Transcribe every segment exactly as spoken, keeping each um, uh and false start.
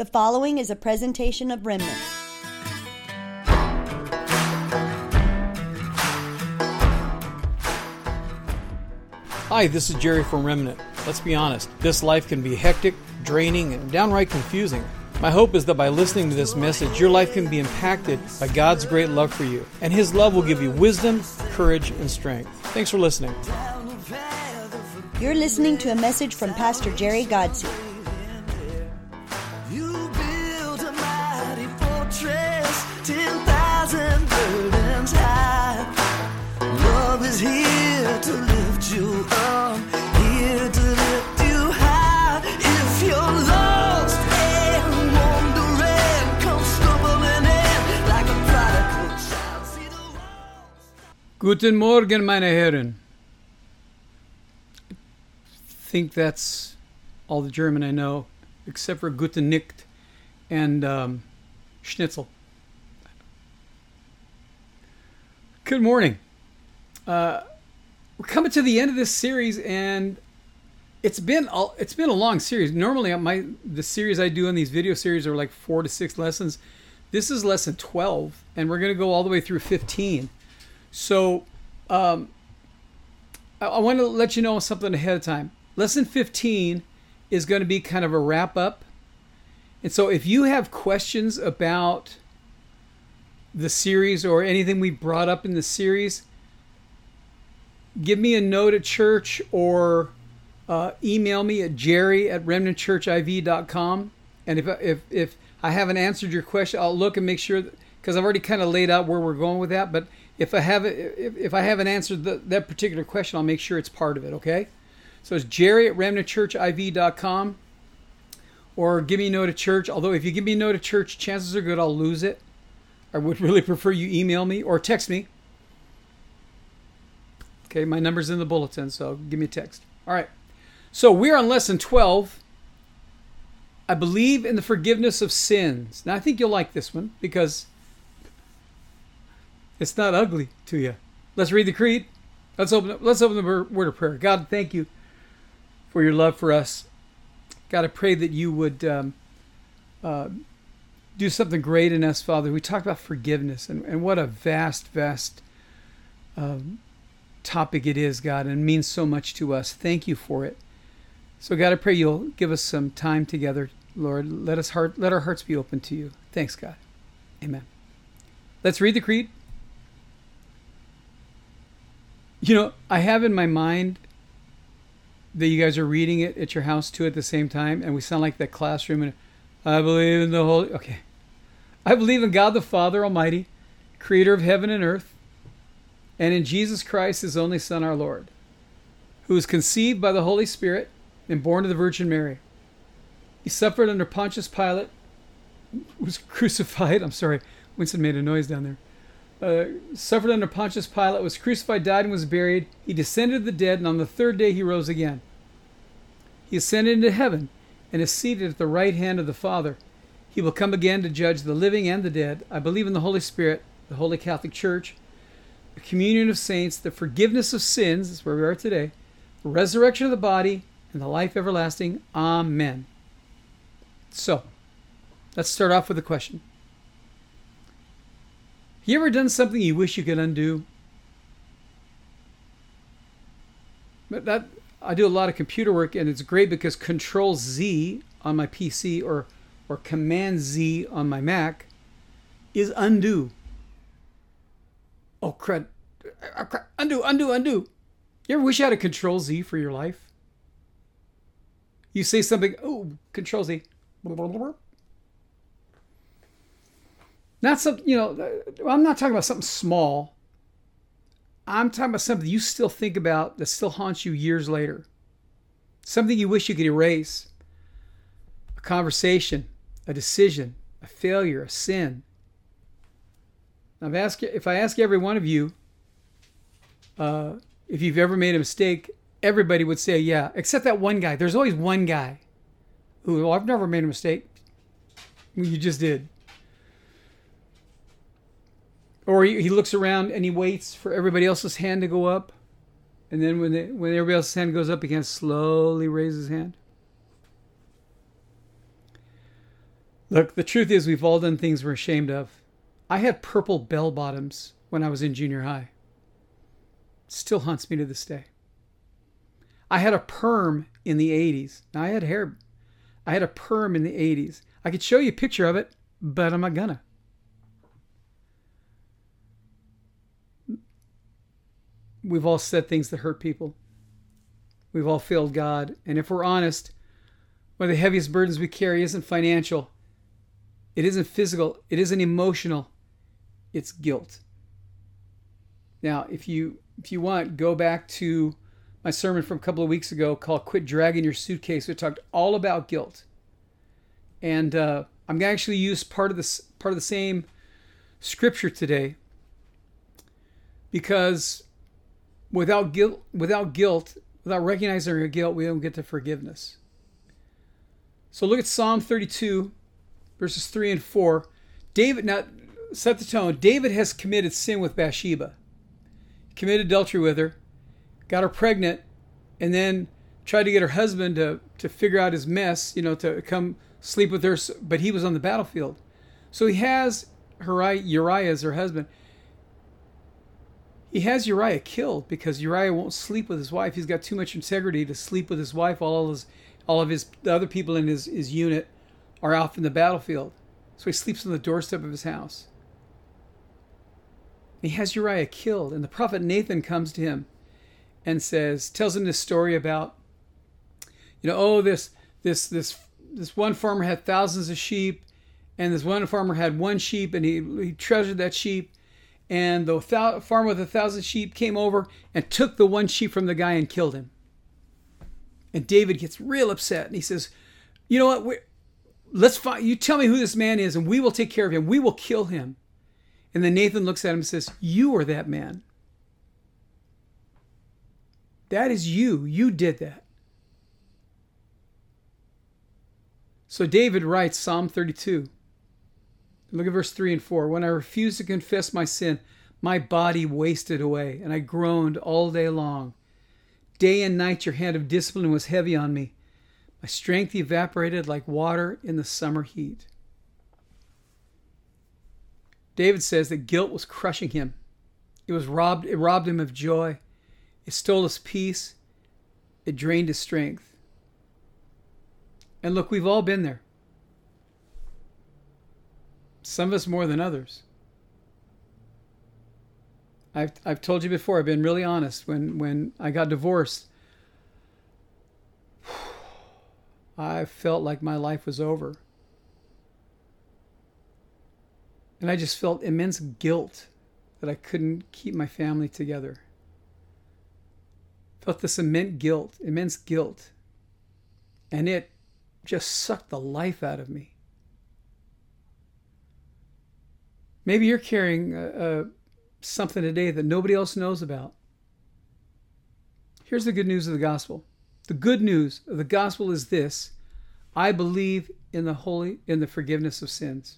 The following is a presentation of Remnant. Hi, this is Jerry from Remnant. Let's be honest, this life can be hectic, draining, and downright confusing. My hope is that by listening to this message, your life can be impacted by God's great love for you, and His love will give you wisdom, courage, and strength. Thanks for listening. You're listening to a message from Pastor Jerry Godsey. You built a mighty fortress, ten thousand burdens high. Love is here to lift you up, here to lift you high. If you're lost and wandering, come stumbling in like a prodigal child. See the walls. Guten Morgen, meine Herren. I think that's all the German I know, except for Guten Nacht and um, Schnitzel. Good morning. Uh, we're coming to the end of this series, and it's been a, it's been a long series. Normally, my the series I do in these video series are like four to six lessons. This is lesson twelve, and we're going to go all the way through fifteen. So, um, I, I want to let you know something ahead of time. Lesson fifteen is going to be kind of a wrap up. And so if you have questions about the series or anything we brought up in the series, give me a note at church or uh, email me at jerry at remnant church I V dot com. And if, if, if I haven't answered your question, I'll look and make sure, because I've already kind of laid out where we're going with that. But if I haven't, if, if I haven't answered the, that particular question, I'll make sure it's part of it, okay? So it's jerry at remnant church I V dot com, or give me a note at church. Although if you give me a note at church, chances are good I'll lose it. I would really prefer you email me or text me. Okay, my number's in the bulletin, so give me a text. All right. So we're on lesson twelve. I believe in the forgiveness of sins. Now I think you'll like this one because it's not ugly to you. Let's read the creed. Let's open. Let's open the word of prayer. God, thank you for your love for us. God, I pray that you would um, uh, do something great in us, Father. We talked about forgiveness, and, and what a vast, vast um, topic it is, God, and it means so much to us. Thank you for it. So, God, I pray you'll give us some time together, Lord. Let us heart, let our hearts be open to you. Thanks, God. Amen. Let's read the creed. You know, I have in my mind that you guys are reading it at your house too at the same time, and we sound like that classroom. And I believe in the Holy. Okay, I believe in God the Father Almighty, Creator of heaven and earth, and in Jesus Christ, His only Son, our Lord, who was conceived by the Holy Spirit and born of the Virgin Mary. He suffered under Pontius Pilate, was crucified. I'm sorry, Winston made a noise down there. Uh, suffered under Pontius Pilate, was crucified, died, and was buried. He descended to the dead, and on the third day he rose again. He ascended into heaven and is seated at the right hand of the Father. He will come again to judge the living and the dead. I believe in the Holy Spirit, the Holy Catholic Church, the communion of saints, the forgiveness of sins, that's where we are today, the resurrection of the body, and the life everlasting. Amen. So, let's start off with a question. You ever done something you wish you could undo? But that I do a lot of computer work, and it's great because Control Z on my P C or or Command Z on my Mac is undo. Oh crud! Undo, undo, undo. You ever wish you had a Control Z for your life? You say something. Oh, Control Z. Not some, you know, I'm not talking about something small. I'm talking about something you still think about that still haunts you years later. Something you wish you could erase. A conversation, a decision, a failure, a sin. I've asked, if I ask every one of you, uh, if you've ever made a mistake, everybody would say, yeah, except that one guy. There's always one guy who, well, I've never made a mistake. Well, you just did. Or he, he looks around and he waits for everybody else's hand to go up. And then when they, when everybody else's hand goes up, he can slowly raise his hand. Look, the truth is we've all done things we're ashamed of. I had purple bell bottoms when I was in junior high. Still haunts me to this day. I had a perm in the eighties. Now, I had hair. I had a perm in the eighties. I could show you a picture of it, but I'm not gonna. We've all said things that hurt people. We've all failed God. And if we're honest, one of the heaviest burdens we carry isn't financial. It isn't physical. It isn't emotional. It's guilt. Now, if you if you want, go back to my sermon from a couple of weeks ago called Quit Dragging Your Suitcase. We talked all about guilt. And uh, I'm going to actually use part of this part of the same scripture today, because without guilt, without guilt, without recognizing our guilt, we don't get to forgiveness. So look at Psalm thirty-two, verses three and four. David, now set the tone. David has committed sin with Bathsheba. He committed adultery with her, got her pregnant, and then tried to get her husband to, to figure out his mess, you know, to come sleep with her, but he was on the battlefield. So he has Uriah as her husband. He has Uriah killed because Uriah won't sleep with his wife. He's got too much integrity to sleep with his wife while all his, all of his the other people in his, his unit are off in the battlefield. So he sleeps on the doorstep of his house. He has Uriah killed, and the prophet Nathan comes to him and says, tells him this story about, you know, oh, this this this this one farmer had thousands of sheep, and this one farmer had one sheep, and he he treasured that sheep. And the thou- farmer with a thousand sheep came over and took the one sheep from the guy and killed him. And David gets real upset, and he says, you know what, We're, let's find, you tell me who this man is, and we will take care of him. We will kill him. And then Nathan looks at him and says, you are that man. That is you. You did that. So David writes Psalm thirty-two. Look at verse three and four. When I refused to confess my sin, my body wasted away, and I groaned all day long. Day and night your hand of discipline was heavy on me. My strength evaporated like water in the summer heat. David says that guilt was crushing him. It was robbed, it robbed him of joy. It stole his peace. It drained his strength. And look, we've all been there. Some of us more than others. I've I've told you before, I've been really honest. When when I got divorced, I felt like my life was over. And I just felt immense guilt that I couldn't keep my family together. Felt this immense guilt, immense guilt. And it just sucked the life out of me. Maybe you're carrying uh, uh, something today that nobody else knows about. Here's the good news of the gospel. The good news of the gospel is this: I believe in the holy, in the forgiveness of sins.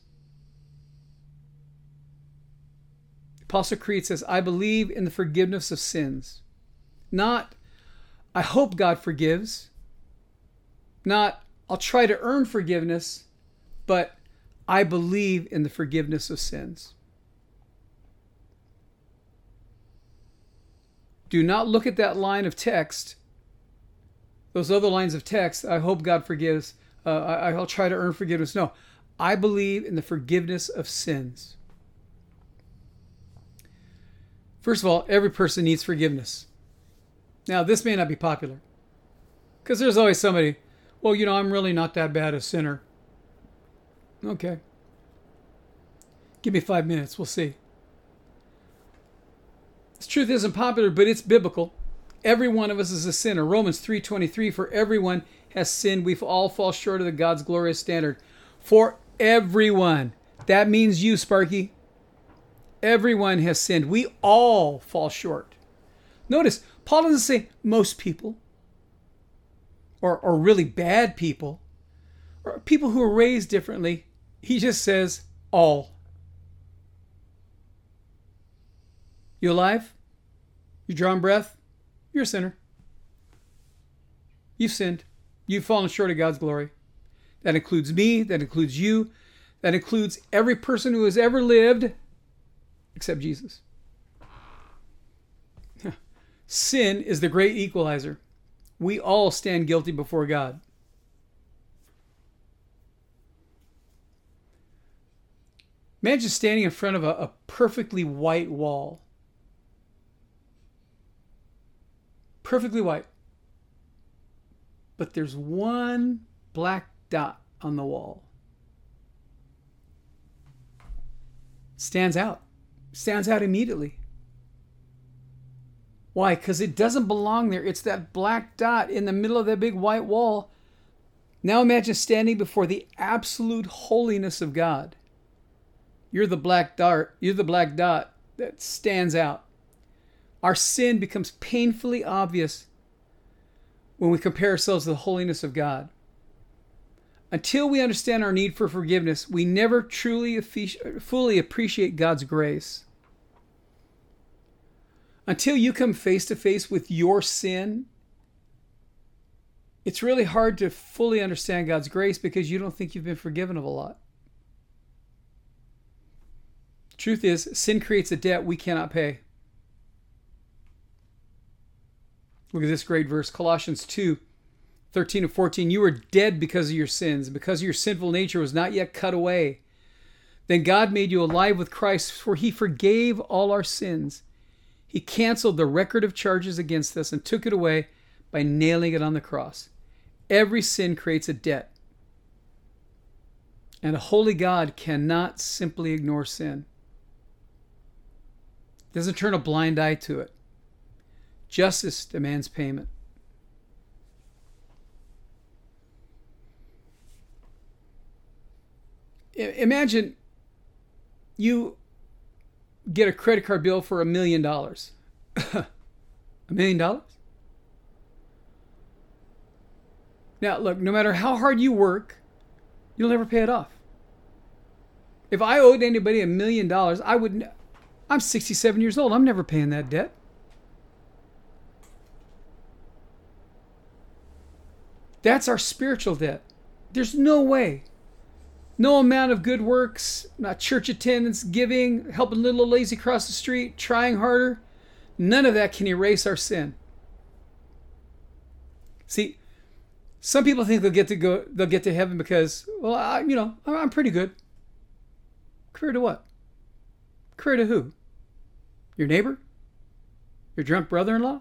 Apostle Creed says, I believe in the forgiveness of sins. Not, I hope God forgives. Not, I'll try to earn forgiveness, but I believe in the forgiveness of sins. Do not look at that line of text, those other lines of text, I hope God forgives, uh, I, I'll try to earn forgiveness. No, I believe in the forgiveness of sins. First of all, every person needs forgiveness. Now, this may not be popular, because there's always somebody, well, you know, I'm really not that bad a sinner. Okay. Give me five minutes. We'll see. This truth isn't popular, but it's biblical. Every one of us is a sinner. Romans three twenty-three, for everyone has sinned. We all fall short of the God's glorious standard. For everyone. That means you, Sparky. Everyone has sinned. We all fall short. Notice, Paul doesn't say most people, or, or really bad people, or people who are raised differently. He just says all. You alive? You drawing breath? You're a sinner. You've sinned. You've fallen short of God's glory. That includes me. That includes you. That includes every person who has ever lived except Jesus. Sin is the great equalizer. We all stand guilty before God. Imagine standing in front of a, a perfectly white wall. Perfectly white. But there's one black dot on the wall. Stands out. Stands out immediately. Why? Because it doesn't belong there. It's that black dot in the middle of that big white wall. Now imagine standing before the absolute holiness of God. You're the black dot. You're the black dot that stands out. Our sin becomes painfully obvious when we compare ourselves to the holiness of God. Until we understand our need for forgiveness, we never truly fully appreciate God's grace. Until you come face to face with your sin, it's really hard to fully understand God's grace because you don't think you've been forgiven of a lot. Truth is, sin creates a debt we cannot pay. Look at this great verse, Colossians two, thirteen and fourteen. You were dead because of your sins, because your sinful nature was not yet cut away. Then God made you alive with Christ, for he forgave all our sins. He canceled the record of charges against us and took it away by nailing it on the cross. Every sin creates a debt. And a holy God cannot simply ignore sin. Doesn't turn a blind eye to it. Justice demands payment. Imagine you get a credit card bill for a million dollars. A million dollars? Now, look, no matter how hard you work, you'll never pay it off. If I owed anybody a million dollars, I wouldn't. I'm sixty-seven years old. I'm never paying that debt. That's our spiritual debt. There's no way. No amount of good works, not church attendance, giving, helping little lazy across the street, trying harder, none of that can erase our sin. See, some people think they'll get to go, they'll get to heaven because, well, I, you know, I'm pretty good. Compared to what? Compared to who? Your neighbor? Your drunk brother-in-law?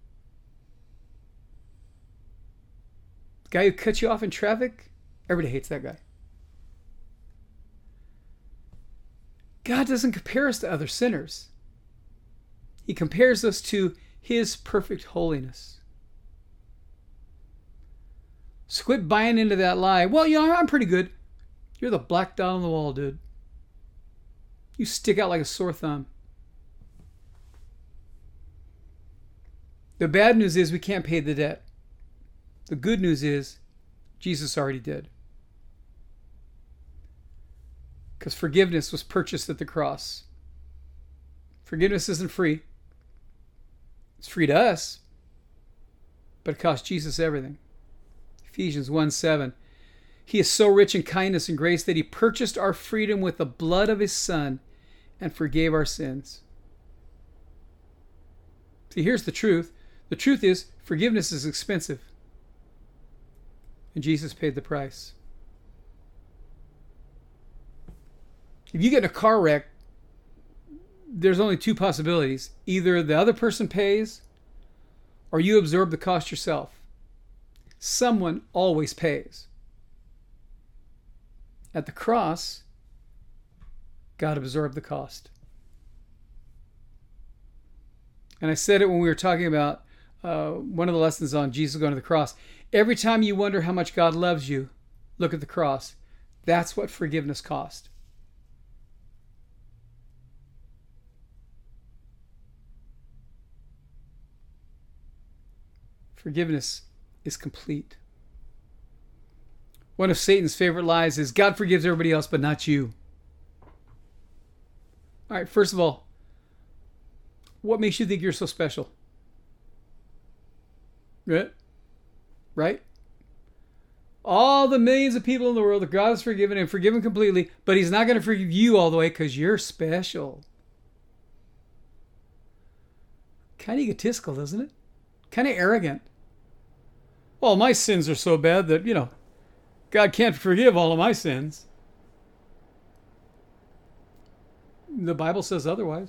The guy who cut you off in traffic? Everybody hates that guy. God doesn't compare us to other sinners. He compares us to his perfect holiness. So quit buying into that lie. Well, you know, I'm pretty good. You're the black dot on the wall, dude. You stick out like a sore thumb. The bad news is we can't pay the debt. The good news is Jesus already did. Because forgiveness was purchased at the cross. Forgiveness isn't free. It's free to us, but it cost Jesus everything. Ephesians one seven. He is so rich in kindness and grace that he purchased our freedom with the blood of his Son and forgave our sins. See, here's the truth. The truth is, forgiveness is expensive. And Jesus paid the price. If you get in a car wreck, there's only two possibilities. Either the other person pays or you absorb the cost yourself. Someone always pays. At the cross, God absorbed the cost. And I said it when we were talking about uh, one of the lessons on Jesus going to the cross. Every time you wonder how much God loves you, look at the cross. That's what forgiveness cost. Forgiveness is complete. One of Satan's favorite lies is God forgives everybody else, but not you. All right, first of all, what makes you think you're so special? Right? Right? all the millions of people in the world that God has forgiven and forgiven completely, but he's not going to forgive you all the way because you're special. Kind of egotistical, isn't it? Kind of arrogant. Well, my sins are so bad that, you know, God can't forgive all of my sins. The Bible says otherwise.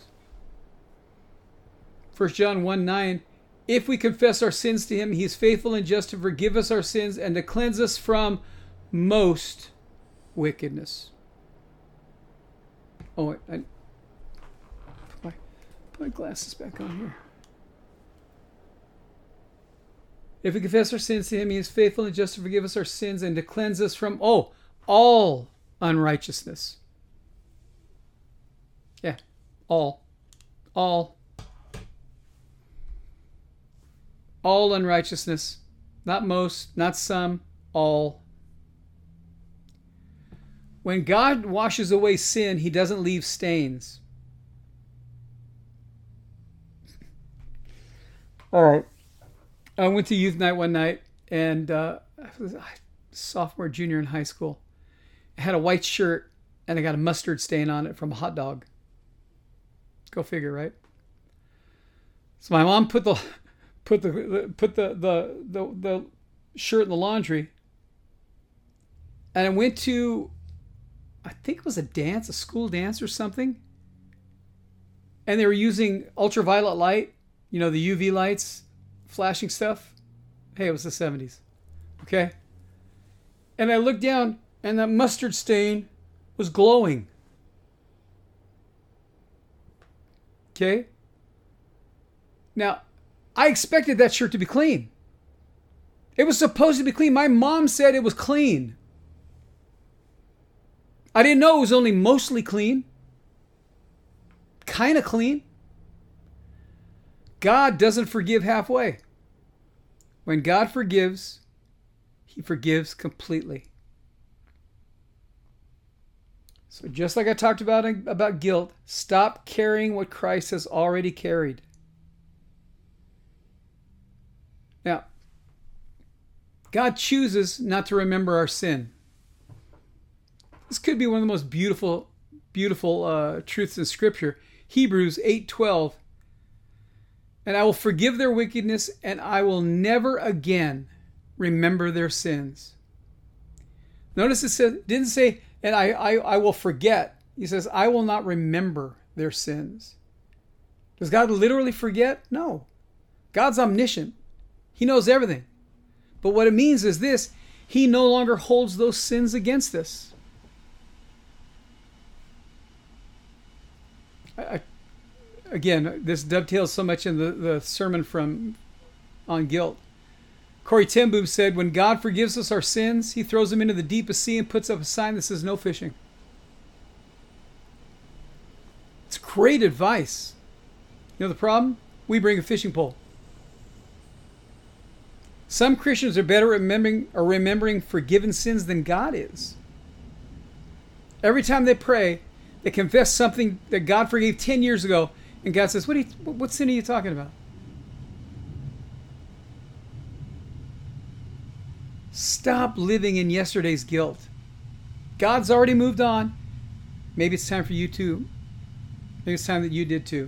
First John one nine, if we confess our sins to him, he is faithful and just to forgive us our sins and to cleanse us from most wickedness. Oh, wait, I put my, put my glasses back on here. If we confess our sins to him, he is faithful and just to forgive us our sins and to cleanse us from, oh, all unrighteousness. Yeah, all. All. All unrighteousness. Not most, not some, all. When God washes away sin, he doesn't leave stains. All right. I went to youth night one night, and uh, I was a sophomore, junior in high school. I had a white shirt, and I got a mustard stain on it from a hot dog. Go figure, right? So my mom put the put the put the the the, the shirt in the laundry, and I went to, I think it was a dance, a school dance or something, and they were using ultraviolet light, you know, the U V lights, flashing stuff. Hey, it was the seventies. Okay? And I looked down, and that mustard stain was glowing. Okay? Now, I expected that shirt to be clean. It was supposed to be clean. My mom said it was clean. I didn't know it was only mostly clean. Kind of clean. God doesn't forgive halfway. When God forgives, he forgives completely. So just like I talked about about guilt, stop carrying what Christ has already carried. Now, God chooses not to remember our sin. This could be one of the most beautiful, beautiful uh, truths in Scripture. Hebrews eight twelve. And I will forgive their wickedness, and I will never again remember their sins. Notice it said, didn't say, and I, I, I will forget. He says, I will not remember their sins. Does God literally forget? No. God's omniscient. He knows everything. But what it means is this: he no longer holds those sins against us. I, I, again, this dovetails so much in the, the sermon from on guilt. Corrie ten Boom said, when God forgives us our sins, he throws them into the deepest sea and puts up a sign that says no fishing. It's great advice. You know the problem? We bring a fishing pole. Some Christians are better at remembering, or remembering forgiven sins than God is. Every time they pray, they confess something that God forgave ten years ago, and God says, what, are you, what sin are you talking about? Stop living in yesterday's guilt. God's already moved on. Maybe it's time for you too. Maybe it's time that you did too.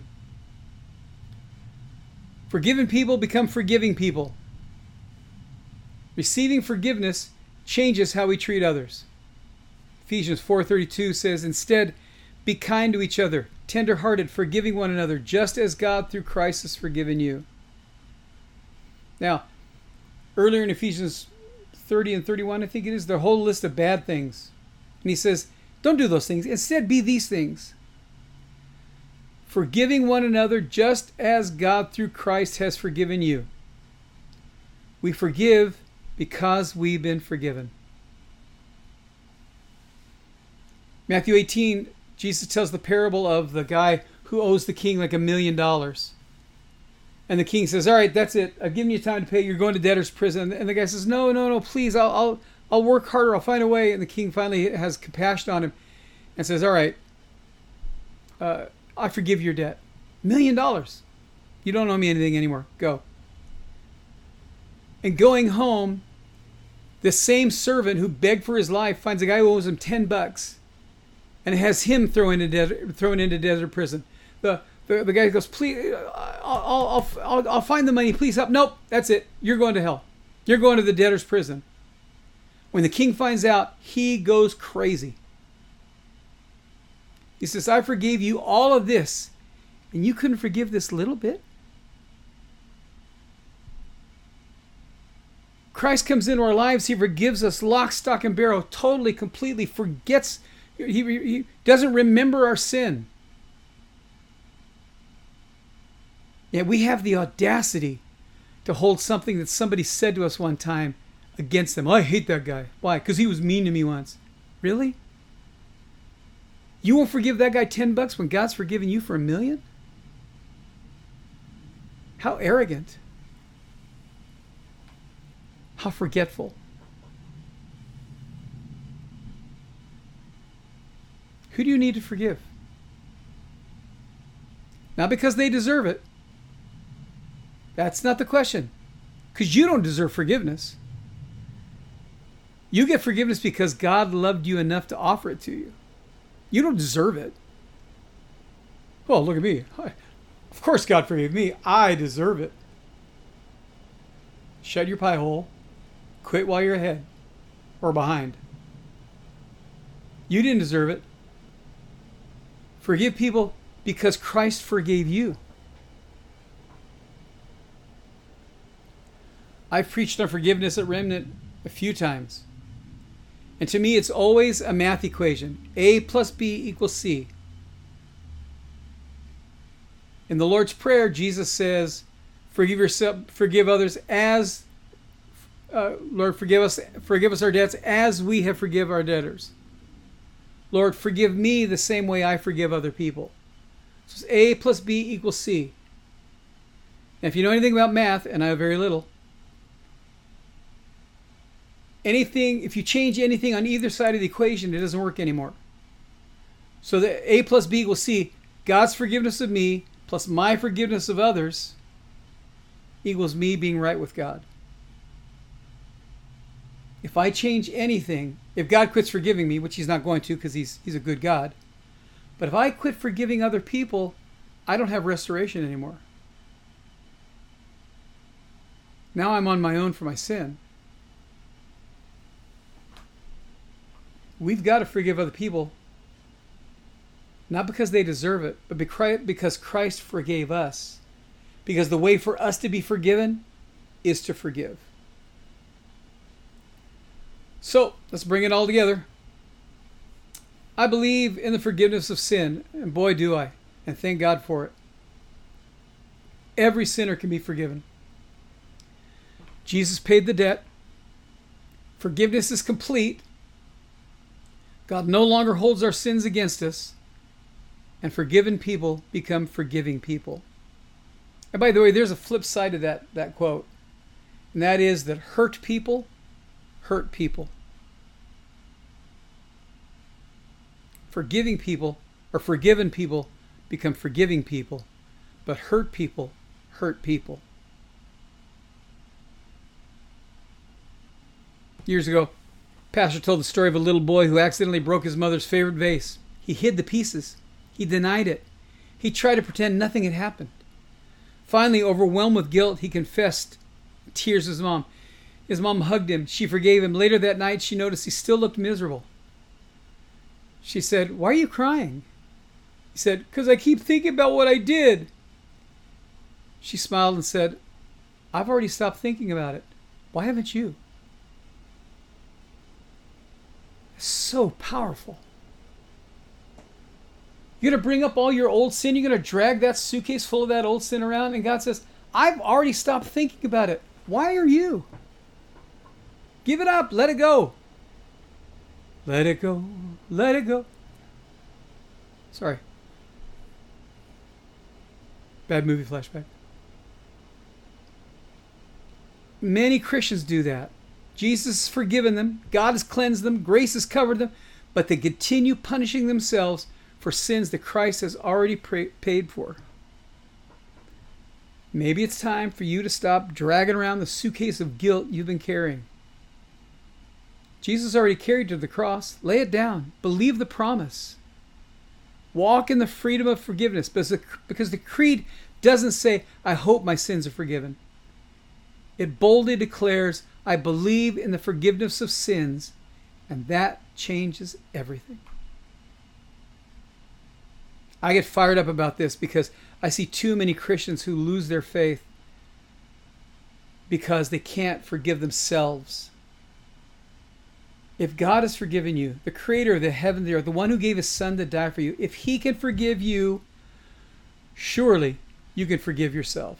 Forgiven people become forgiving people. Receiving forgiveness changes how we treat others. Ephesians four thirty-two says, instead, be kind to each other, tender-hearted, forgiving one another, just as God through Christ has forgiven you. Now, earlier in Ephesians thirty and thirty-one, I think it is, the whole list of bad things. And he says, don't do those things. Instead, be these things. Forgiving one another just as God through Christ has forgiven you. We forgive because we've been forgiven. Matthew eighteen, Jesus tells the parable of the guy who owes the king like a million dollars. And the king says, all right, that's it. I've given you time to pay. You're going to debtor's prison. And the guy says, no, no, no, please. I'll, I'll, I'll work harder. I'll find a way. And the king finally has compassion on him and says, all right, uh, I forgive your debt. Million dollars. You don't owe me anything anymore. Go. And going home, This same servant who begged for his life finds a guy who owes him ten bucks and has him thrown into desert, thrown into desert prison. The, the the guy goes, please, I'll, I'll, I'll, I'll find the money. Please help. Nope, that's it. You're going to hell. You're going to the debtor's prison. When the king finds out, he goes crazy. He says, I forgave you all of this, and you couldn't forgive this little bit? Christ comes into our lives. He forgives us lock, stock, and barrel, totally, completely, forgets. He, he doesn't remember our sin. Yet we have the audacity to hold something that somebody said to us one time against them. Oh, I hate that guy. Why? Because he was mean to me once. Really? You won't forgive that guy ten bucks when God's forgiven you for a million? How arrogant. How forgetful. Who do you need to forgive? Not because they deserve it. That's not the question. Because you don't deserve forgiveness. You get forgiveness because God loved you enough to offer it to you. You don't deserve it. Well, look at me. Of course God forgave me. I deserve it. Shut your pie hole. Quit while you're ahead or behind. You didn't deserve it. Forgive people because Christ forgave you. I've preached on forgiveness at Remnant a few times. And to me, it's always a math equation. A plus B equals C. In the Lord's Prayer, Jesus says, forgive yourself, forgive others as, uh, Lord, forgive us, forgive us our debts as we have forgive our debtors. Lord, forgive me the same way I forgive other people. So it's A plus B equals C. And if you know anything about math, and I have very little, anything, if you change anything on either side of the equation, it doesn't work anymore. So the A plus B equals C. God's forgiveness of me plus my forgiveness of others equals me being right with God. If I change anything, if God quits forgiving me, which he's not going to because he's, he's a good God, but if I quit forgiving other people, I don't have restoration anymore. Now I'm on my own for my sin. We've got to forgive other people, not because they deserve it, but because Christ forgave us. Because the way for us to be forgiven is to forgive. So, let's bring it all together. I believe in the forgiveness of sin, and boy do I, and thank God for it. Every sinner can be forgiven. Jesus paid the debt. Forgiveness is complete. God no longer holds our sins against us, and forgiven people become forgiving people. And by the way, there's a flip side to that, that quote, and that is that hurt people hurt people. Forgiving people or forgiven people become forgiving people, but hurt people hurt people. Years ago, Pastor told the story of a little boy who accidentally broke his mother's favorite vase. He hid the pieces. He denied it. He tried to pretend nothing had happened. Finally, overwhelmed with guilt, he confessed in tears to his mom. His mom hugged him. She forgave him. Later that night, she noticed he still looked miserable. She said, "Why are you crying?" He said, "Because I keep thinking about what I did." She smiled and said, "I've already stopped thinking about it. Why haven't you?" It's so powerful. You're going to bring up all your old sin. You're going to drag that suitcase full of that old sin around. And God says, I've already stopped thinking about it. Why are you? Give it up. Let it go. Let it go. Let it go. Sorry. Bad movie flashback. Many Christians do that. Jesus has forgiven them. God has cleansed them. Grace has covered them. But they continue punishing themselves for sins that Christ has already pra- paid for. Maybe it's time for you to stop dragging around the suitcase of guilt you've been carrying. Jesus already carried to the cross. Lay it down. Believe the promise. Walk in the freedom of forgiveness, because the, because the creed doesn't say, I hope my sins are forgiven. It boldly declares, I believe in the forgiveness of sins, and that changes everything. I get fired up about this because I see too many Christians who lose their faith because they can't forgive themselves. If God has forgiven you, the creator of the heaven and the earth, the one who gave his son to die for you, if he can forgive you, surely you can forgive yourself.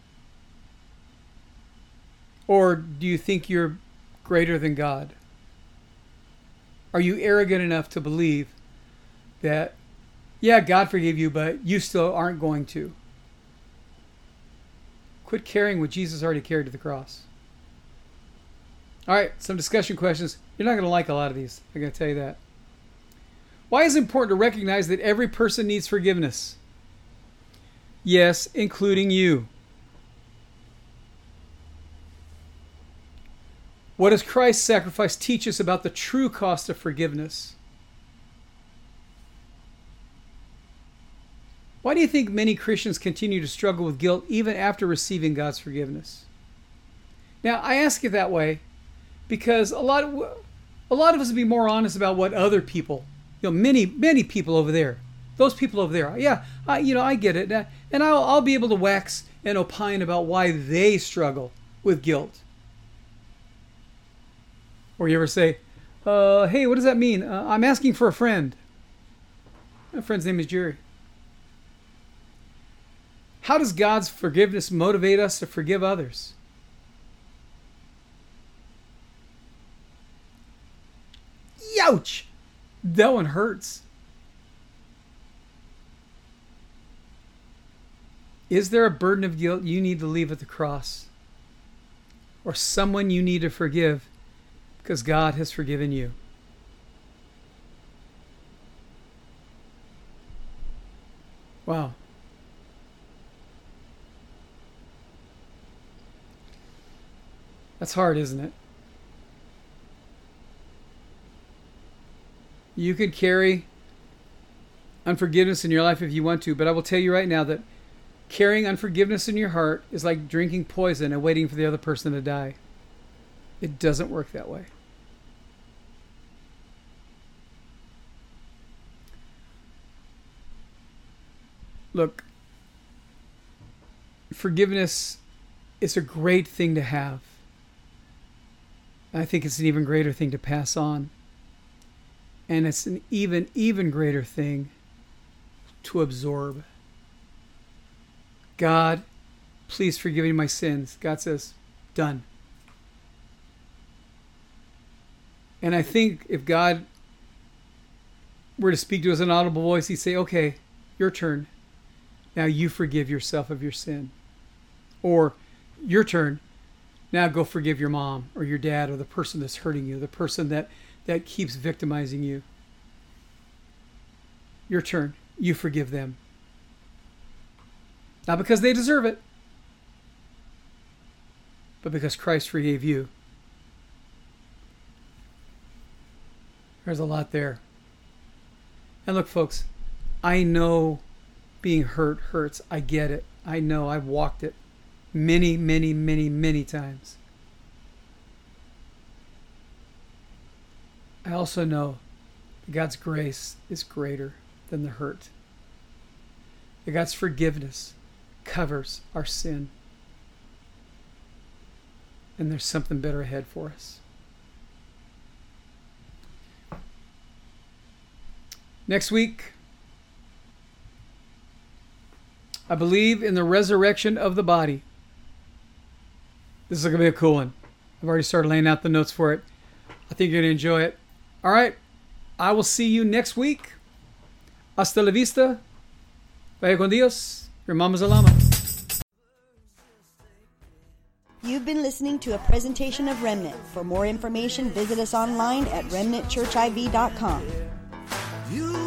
Or do you think you're greater than God? Are you arrogant enough to believe that, yeah, God forgave you, but you still aren't going to? Quit carrying what Jesus already carried to the cross. All right, some discussion questions. You're not going to like a lot of these. I'm going to tell you that. Why is it important to recognize that every person needs forgiveness? Yes, including you. What does Christ's sacrifice teach us about the true cost of forgiveness? Why do you think many Christians continue to struggle with guilt even after receiving God's forgiveness? Now, I ask it that way because a lot of a lot of us would be more honest about what other people, you know, many many people over there, those people over there, yeah, I, you know, I get it, and I'll I'll be able to wax and opine about why they struggle with guilt. Or you ever say, uh, "Hey, what does that mean? Uh, I'm asking for a friend." My friend's name is Jerry. How does God's forgiveness motivate us to forgive others? Ouch! That one hurts. Is there a burden of guilt you need to leave at the cross? Or someone you need to forgive because God has forgiven you? Wow. That's hard, isn't it? You could carry unforgiveness in your life if you want to, but I will tell you right now that carrying unforgiveness in your heart is like drinking poison and waiting for the other person to die. It doesn't work that way. Look, forgiveness is a great thing to have. I think it's an even greater thing to pass on. And it's an even, even greater thing to absorb. God, please forgive me my sins. God says, done. And I think if God were to speak to us in an audible voice, he'd say, okay, your turn. Now you forgive yourself of your sin. Or your turn. Now go forgive your mom or your dad or the person that's hurting you, the person that, that keeps victimizing you. Your turn. You forgive them. Not because they deserve it, but because Christ forgave you. There's a lot there. And look, folks, I know being hurt hurts. I get it. I know. I've walked it many, many, many, many times. I also know that God's grace is greater than the hurt. That God's forgiveness covers our sin. And there's something better ahead for us. Next week, I believe in the resurrection of the body. This is going to be a cool one. I've already started laying out the notes for it. I think you're going to enjoy it. All right. I will see you next week. Hasta la vista. Vaya con Dios. Your mama's a llama. You've been listening to a presentation of Remnant. For more information, visit us online at remnant church I V dot com. You